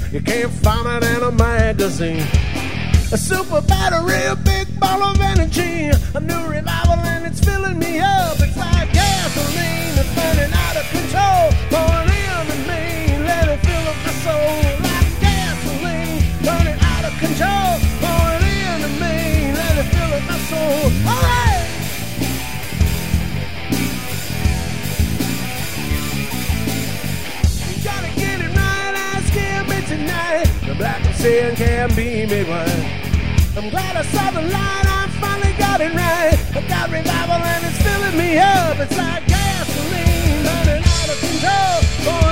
You can't find it in a magazine. A super battery, a big ball of energy, a new revival and it's filling me up. It's like gasoline that's burning out of control, pouring into me, let it fill up my soul. Like gasoline burning out of control, pouring into me, let it fill up my soul. All right. You gotta get it right, ask him it tonight. The black I'm saying can't be me white. I'm glad I saw the light, I finally got it right. I got revival and it's filling me up. It's like gasoline running out of control.